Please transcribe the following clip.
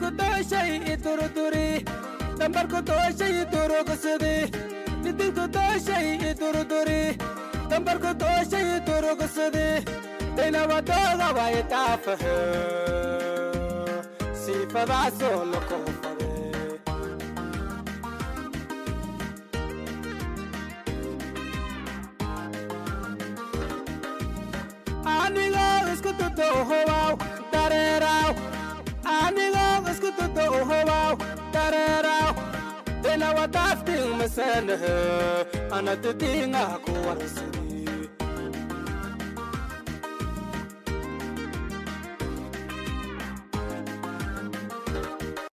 to shay turuturi tambar ko to shay turugusdi nitin ko to shay turuturi tambar ko to shay turugusdi dena wadaga vai tafah sifada solo ko anigo escuto to wow tarerao anigo escuto to wow tarerao dena wadafting masana ana tutinga ko warasidi